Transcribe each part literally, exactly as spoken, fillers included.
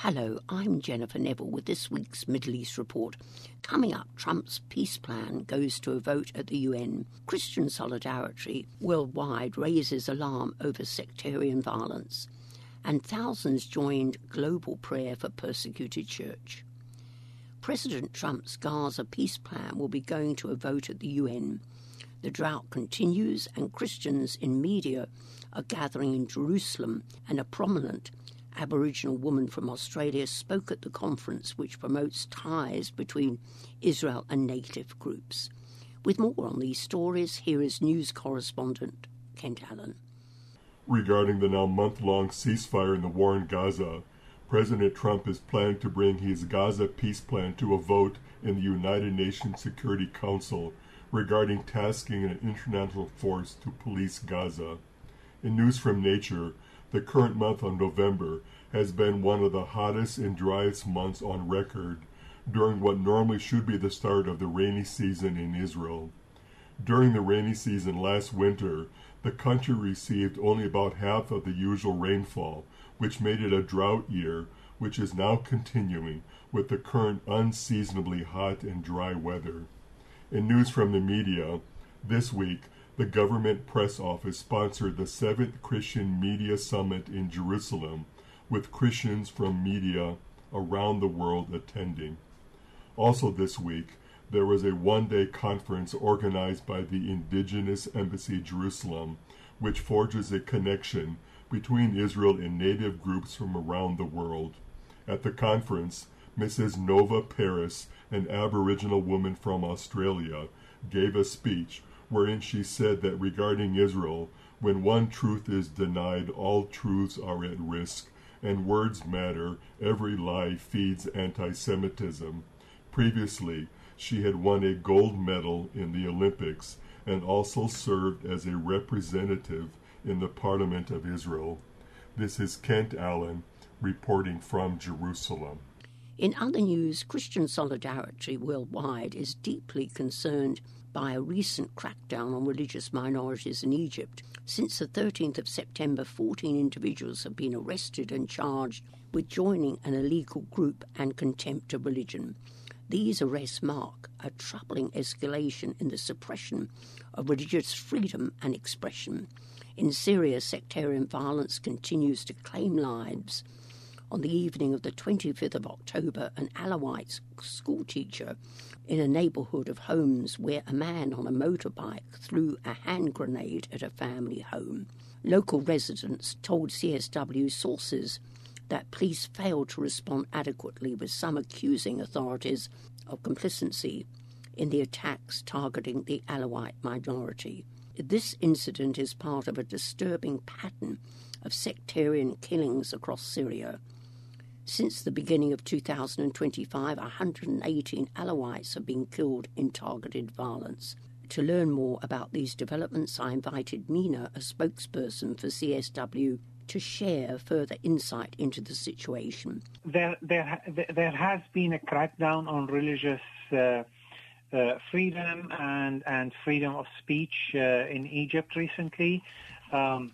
Hello, I'm Jennifer Neville with this week's Middle East Report. Coming up, Trump's peace plan goes to a vote at the U N. Christian solidarity worldwide raises alarm over sectarian violence. And thousands joined global prayer for persecuted church. President Trump's Gaza peace plan will be going to a vote at the U N. The drought continues and Christians in media are gathering in Jerusalem, and a prominent Aboriginal woman from Australia spoke at the conference, which promotes ties between Israel and native groups. With more on these stories, here is news correspondent Kent Allen. Regarding the now month-long ceasefire in the war in Gaza, President Trump is planning to bring his Gaza peace plan to a vote in the United Nations Security Council regarding tasking an international force to police Gaza. In news from Nature, the current month of November has been one of the hottest and driest months on record during what normally should be the start of the rainy season in Israel. During the rainy season last winter, the country received only about half of the usual rainfall, which made it a drought year, which is now continuing with the current unseasonably hot and dry weather. In news from the media, this week, the government press office sponsored the seventh Christian Media Summit in Jerusalem, with Christians from media around the world attending. Also this week, there was a one-day conference organized by the Indigenous Embassy Jerusalem, which forges a connection between Israel and native groups from around the world. At the conference, Missus Nova Paris, an Aboriginal woman from Australia, gave a speech wherein she said that regarding Israel, when one truth is denied, all truths are at risk, and words matter, every lie feeds anti-Semitism. Previously, she had won a gold medal in the Olympics and also served as a representative in the Parliament of Israel. This is Kent Allen reporting from Jerusalem. In other news, Christian solidarity worldwide is deeply concerned by a recent crackdown on religious minorities in Egypt. Since the thirteenth of September, fourteen individuals have been arrested and charged with joining an illegal group and contempt of religion. These arrests mark a troubling escalation in the suppression of religious freedom and expression. In Syria, sectarian violence continues to claim lives. On the evening of the twenty-fifth of October, an Alawite schoolteacher in a neighbourhood of homes where a man on a motorbike threw a hand grenade at a family home. Local residents told C S W sources that police failed to respond adequately, with some accusing authorities of complicity in the attacks targeting the Alawite minority. This incident is part of a disturbing pattern of sectarian killings across Syria. Since the beginning of two thousand twenty-five, one hundred eighteen Alawites have been killed in targeted violence. To learn more about these developments, I invited Mina, a spokesperson for C S W, to share further insight into the situation. There, there, there has been a crackdown on religious uh, uh, freedom and, and freedom of speech uh, in Egypt recently. Um,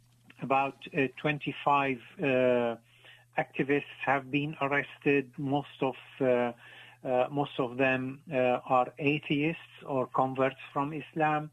about uh, twenty-five uh, activists have been arrested. Most of uh, uh, most of them uh, are atheists or converts from Islam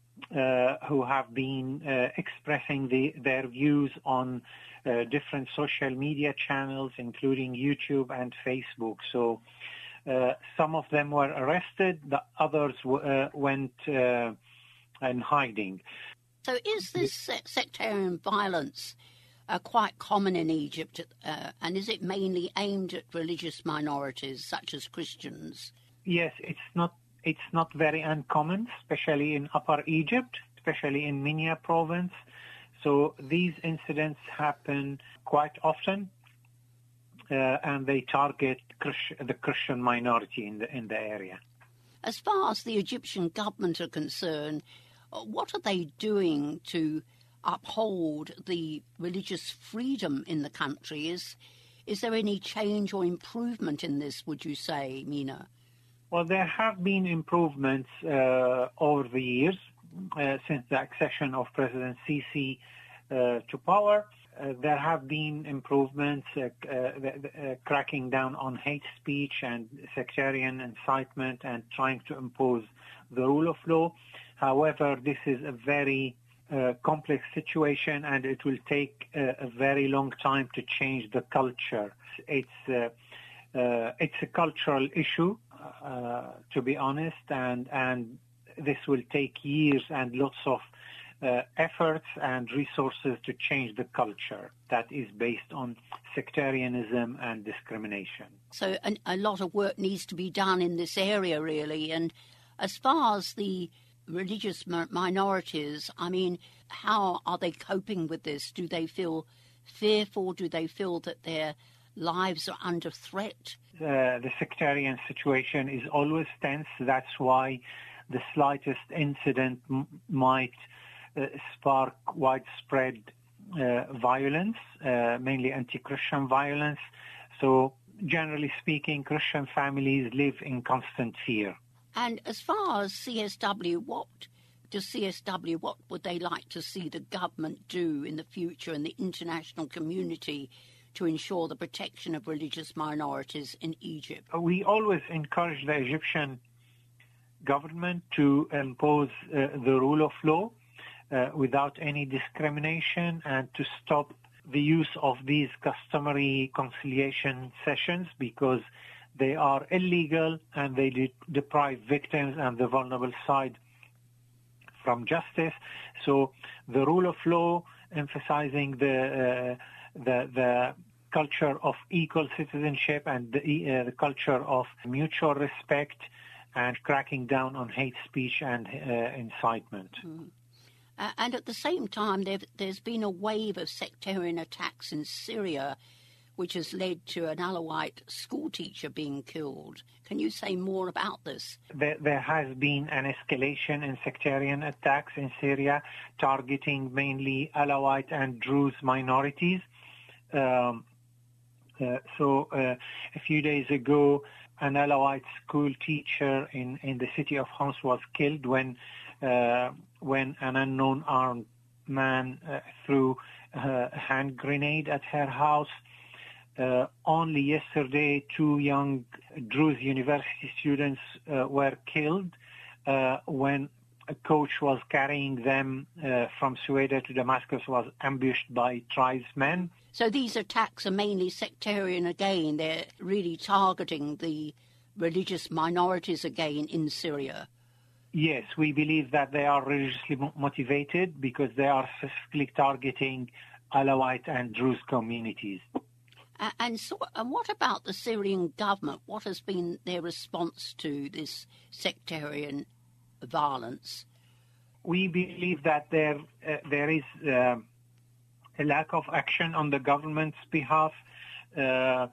uh, who have been uh, expressing the, their views on uh, different social media channels, including YouTube and Facebook. So uh, some of them were arrested. The others w- uh, went uh, in hiding. So is this sectarian violence uh, quite common in Egypt, uh, and is it mainly aimed at religious minorities such as Christians? Yes, it's not it's not very uncommon, especially in Upper Egypt, especially in Minya province. So these incidents happen quite often, uh, and they target Christ- the Christian minority in the in the area. As far as the Egyptian government are concerned, what are they doing to uphold the religious freedom in the country? Is is there any change or improvement in this, would you say, Mina? Well, there have been improvements uh, over the years uh, since the accession of President Sisi uh, to power. uh, there have been improvements, uh, uh, uh, cracking down on hate speech and sectarian incitement and trying to impose the rule of law. However, this is a very uh, complex situation, and it will take uh, a very long time to change the culture. It's uh, uh, it's a cultural issue, uh, to be honest, and and this will take years and lots of uh, efforts and resources to change the culture that is based on sectarianism and discrimination. So an, a lot of work needs to be done in this area, really. And as far as the religious minorities, I mean, how are they coping with this? Do they feel fearful? Do they feel that their lives are under threat? Uh, the sectarian situation is always tense. That's why the slightest incident m- might uh, spark widespread uh, violence, uh, mainly anti-Christian violence. So generally speaking, Christian families live in constant fear. And as far as C S W, what does C S W, what would they like to see the government do in the future and the international community to ensure the protection of religious minorities in Egypt? We always encourage the Egyptian government to impose uh, the rule of law uh, without any discrimination, and to stop the use of these customary conciliation sessions, because they are illegal and they de- deprive victims and the vulnerable side from justice. So the rule of law, emphasizing the uh, the the culture of equal citizenship and the, uh, the culture of mutual respect, and cracking down on hate speech and uh, incitement. Mm. Uh, and at the same time, there's been a wave of sectarian attacks in Syria, which has led to an Alawite schoolteacher being killed. Can you say more about this? There, there has been an escalation in sectarian attacks in Syria, targeting mainly Alawite and Druze minorities. Um, uh, so uh, a few days ago, an Alawite school teacher in, in the city of Homs was killed when uh, when an unknown armed man uh, threw uh, a hand grenade at her house. Uh, only yesterday, two young Druze university students uh, were killed uh, when a coach was carrying them uh, from Sueda to Damascus, was ambushed by tribesmen. So these attacks are mainly sectarian again. They're really targeting the religious minorities again in Syria. Yes, we believe that they are religiously motivated because they are specifically targeting Alawite and Druze communities. Uh, and so, and what about the Syrian government? What has been their response to this sectarian violence? We believe that there uh, there is uh, a lack of action on the government's behalf. Uh, uh,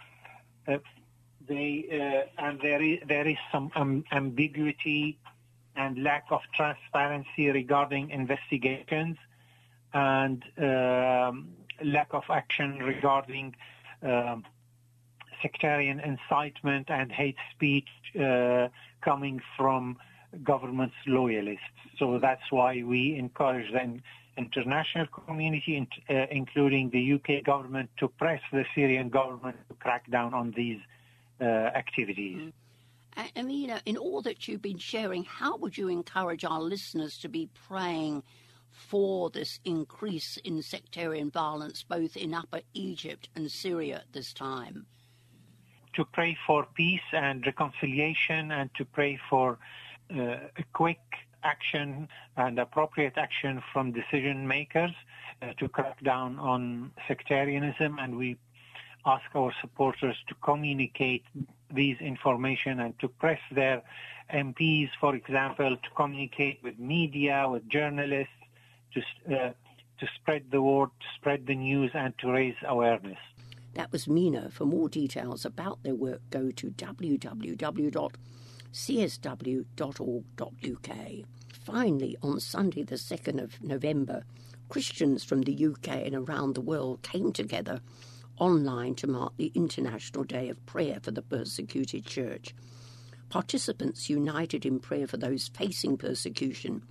they uh, and there is there is some um, ambiguity and lack of transparency regarding investigations, and um, lack of action regarding Um, sectarian incitement and hate speech uh, coming from government's loyalists. So that's why we encourage the international community, uh, including the U K government, to press the Syrian government to crack down on these uh, activities. Mm. I mean, you know, in all that you've been sharing, how would you encourage our listeners to be praying for this increase in sectarian violence, both in Upper Egypt and Syria at this time? To pray for peace and reconciliation, and to pray for uh, a quick action and appropriate action from decision makers uh, to crack down on sectarianism. And we ask our supporters to communicate these information and to press their M Ps, for example, to communicate with media, with journalists, to uh, to spread the word, to spread the news, and to raise awareness. That was Mina. For more details about their work, go to w w w dot c s w dot org dot u k. Finally, on Sunday the second of November, Christians from the U K and around the world came together online to mark the International Day of Prayer for the Persecuted Church. Participants united in prayer for those facing persecution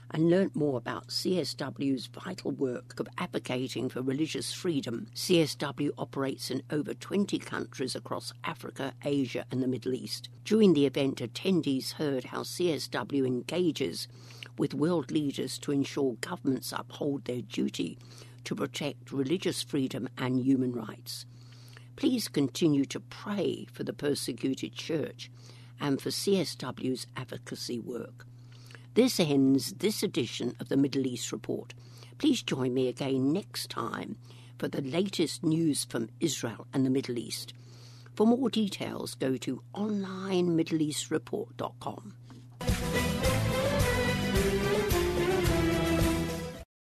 and learnt more about C S W's vital work of advocating for religious freedom. C S W operates in over twenty countries across Africa, Asia and the Middle East. During the event, attendees heard how C S W engages with world leaders to ensure governments uphold their duty to protect religious freedom and human rights. Please continue to pray for the persecuted church and for C S W's advocacy work. This ends this edition of the Middle East Report. Please join me again next time for the latest news from Israel and the Middle East. For more details, go to online middle east report dot com.